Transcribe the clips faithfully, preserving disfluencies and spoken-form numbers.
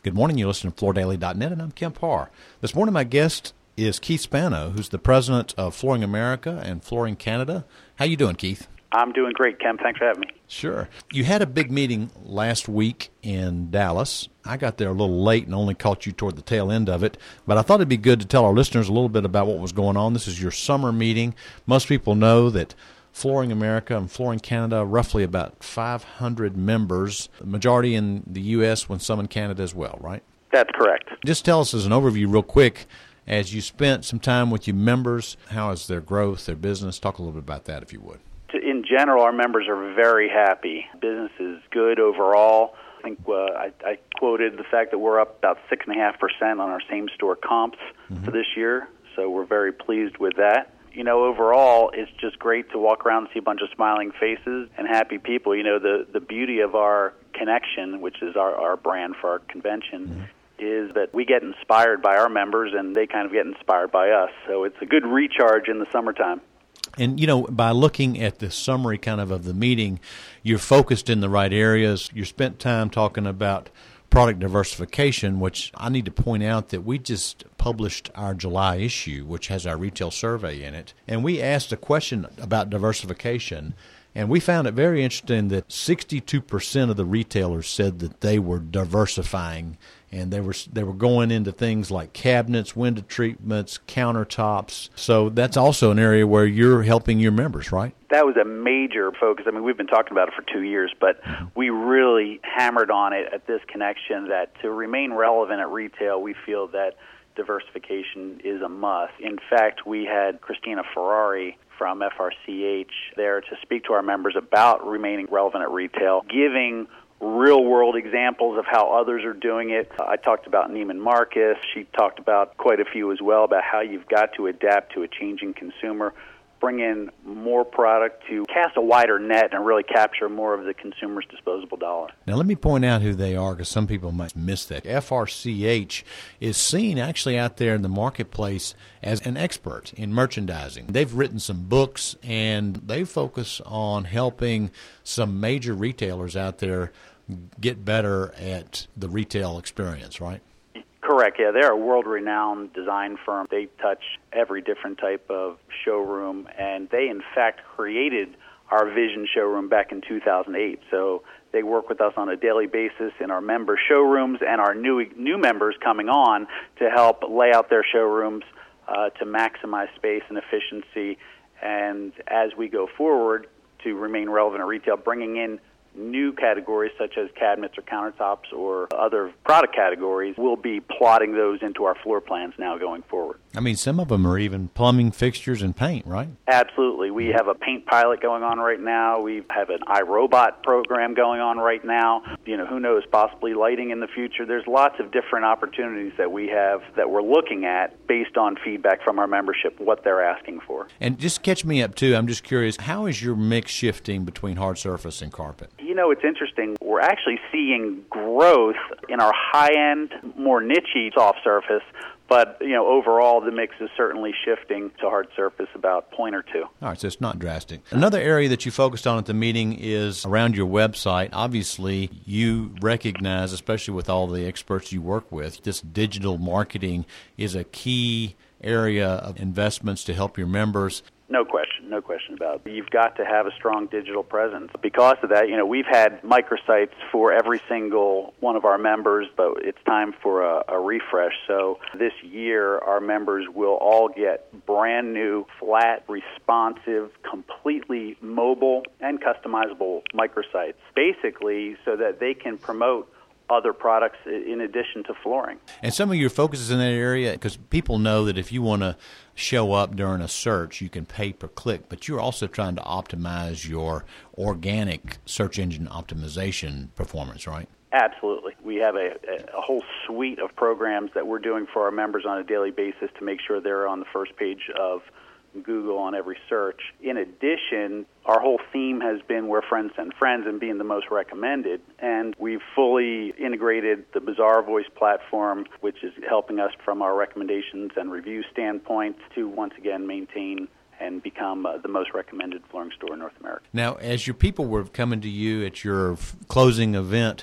Good morning. You listen to floor daily dot net, and I'm Kemp Harr. This morning, my guest is Keith Spano, who's the president of Flooring America and Flooring Canada. How you doing, Keith? I'm doing great, Kemp. Thanks for having me. Sure. You had a big meeting last week in Dallas. I got there a little late and only caught you toward the tail end of it, but I thought it'd be good to tell our listeners a little bit about what was going on. This is your summer meeting. Most people know that Flooring America and Flooring Canada, roughly about five hundred members, the majority in the U S and some in Canada as well, right? That's correct. Just tell us as an overview real quick, as you spent some time with your members, how is their growth, their business? Talk a little bit about that if you would. In general, our members are very happy. Business is good overall. I think uh, I, I quoted the fact that we're up about six point five percent on our same-store comps mm-hmm. for this year, so we're very pleased with that. You know, overall, it's just great to walk around and see a bunch of smiling faces and happy people. You know, the, the beauty of our connection, which is our, our brand for our convention, mm-hmm. is that we get inspired by our members and they kind of get inspired by us. So it's a good recharge in the summertime. And, you know, by looking at the summary kind of of the meeting, you're focused in the right areas. You spent time talking about product diversification, which I need to point out that we just published our July issue, which has our retail survey in it. And we asked a question about diversification, and we found it very interesting that sixty-two percent of the retailers said that they were diversifying, and they were they were going into things like cabinets, window treatments, countertops. So that's also an area where you're helping your members, right? That was a major focus. I mean, we've been talking about it for two years, but mm-hmm. we really hammered on it at this connection that to remain relevant at retail, we feel that diversification is a must. In fact, we had Christina Ferrari from F R C H there to speak to our members about remaining relevant at retail, giving real-world examples of how others are doing it. Uh, I talked about Neiman Marcus. She talked about quite a few as well about how you've got to adapt to a changing consumer, bring in more product to cast a wider net and really capture more of the consumer's disposable dollar. Now, let me point out who they are because some people might miss that. F R C H is seen actually out there in the marketplace as an expert in merchandising. They've written some books, and they focus on helping some major retailers out there get better at the retail experience, right? Correct, yeah. They're a world-renowned design firm. They touch every different type of showroom, and they, in fact, created our Vision showroom back in two thousand eight. So they work with us on a daily basis in our member showrooms and our new new members coming on to help lay out their showrooms uh, to maximize space and efficiency. And as we go forward to remain relevant at retail, bringing in new categories such as cabinets or countertops or other product categories, we'll be plotting those into our floor plans now going forward. I mean, some of them are even plumbing fixtures and paint, right? Absolutely. We have a paint pilot going on right now. We have an iRobot program going on right now. You know, who knows, possibly lighting in the future. There's lots of different opportunities that we have that we're looking at based on feedback from our membership, what they're asking for. And just catch me up, too. I'm just curious, how is your mix shifting between hard surface and carpet? You know, it's interesting. We're actually seeing growth in our high-end, more niche-y soft surface, but, you know, overall the mix is certainly shifting to hard surface about a point or two. All right, so it's not drastic. Another area that you focused on at the meeting is around your website. Obviously, you recognize, especially with all the experts you work with, this digital marketing is a key area of investments to help your members. No question, no question about it. You've got to have a strong digital presence. Because of that, you know, we've had microsites for every single one of our members, but it's time for a, a refresh. So this year, our members will all get brand new, flat, responsive, completely mobile and customizable microsites, basically so that they can promote other products in addition to flooring. And some of your focus is in that area because people know that if you want to show up during a search, you can pay per click, but you're also trying to optimize your organic search engine optimization performance, right? Absolutely. We have a, a whole suite of programs that we're doing for our members on a daily basis to make sure they're on the first page of Google on every search. In addition, our whole theme has been where friends send friends and being the most recommended. And we've fully integrated the Bazaar Voice platform, which is helping us from our recommendations and review standpoint to once again maintain and become uh, the most recommended flooring store in North America. Now, as your people were coming to you at your f- closing event,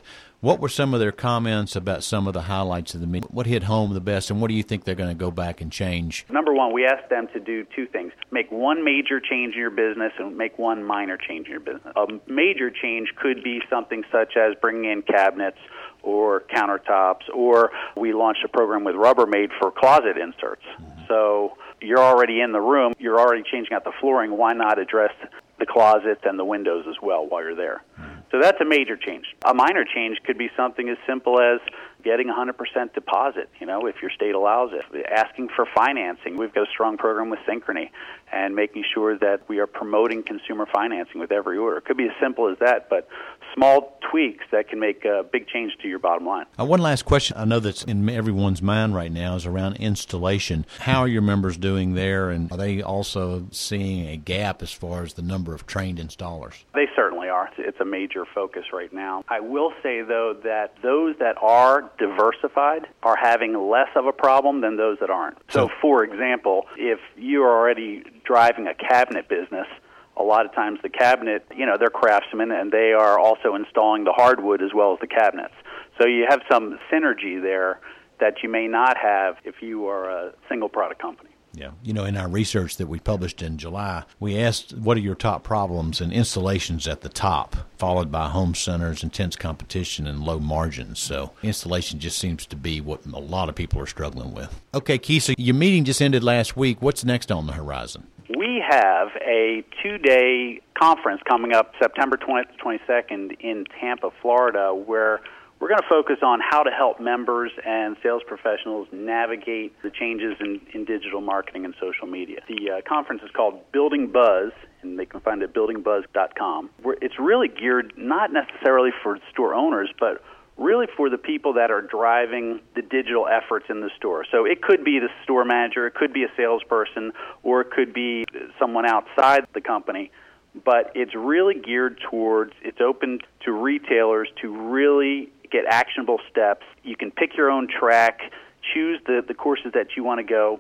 What were some of their comments about some of the highlights of the meeting? What hit home the best, and what do you think they're going to go back and change? Number one, we asked them to do two things. Make one major change in your business and make one minor change in your business. A major change could be something such as bringing in cabinets or countertops, or we launched a program with Rubbermaid for closet inserts. Mm-hmm. So you're already in the room, you're already changing out the flooring, why not address the closets and the windows as well while you're there? Mm-hmm. So that's a major change. A minor change could be something as simple as getting one hundred percent deposit, you know, if your state allows it. Asking for financing. We've got a strong program with Synchrony, and making sure that we are promoting consumer financing with every order. It could be as simple as that, but small tweaks that can make a big change to your bottom line. Uh, one last question I know that's in everyone's mind right now is around installation. How are your members doing there, and are they also seeing a gap as far as the number of trained installers? They certainly are. It's a major focus right now. I will say, though, that those that are diversified are having less of a problem than those that aren't. So, for example, if you're already driving a cabinet business, a lot of times the cabinet, you know, they're craftsmen and they are also installing the hardwood as well as the cabinets. So you have some synergy there that you may not have if you are a single product company. Yeah. You know, in our research that we published in July, we asked what are your top problems, and installations at the top, followed by home centers, intense competition, and low margins. So installation just seems to be what a lot of people are struggling with. Okay, Keith, so your meeting just ended last week. What's next on the horizon? We have a two-day conference coming up September twentieth to twenty-second in Tampa, Florida, where we're going to focus on how to help members and sales professionals navigate the changes in, in digital marketing and social media. The uh, conference is called Building Buzz, and they can find it at building buzz dot com. It's really geared not necessarily for store owners, but really for the people that are driving the digital efforts in the store. So it could be the store manager, it could be a salesperson, or it could be someone outside the company. But it's really geared towards, it's open to retailers to really get actionable steps. You can pick your own track, choose the, the courses that you want to go.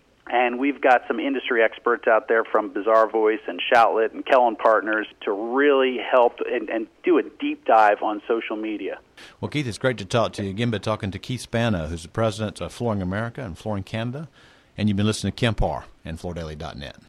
And we've got some industry experts out there from Bazaar Voice and Shoutlet and Kellen Partners to really help and, and do a deep dive on social media. Well, Keith, it's great to talk to you again, but talking to Keith Spano, who's the president of Flooring America and Flooring Canada, and you've been listening to Kemp Harr and floor daily dot net.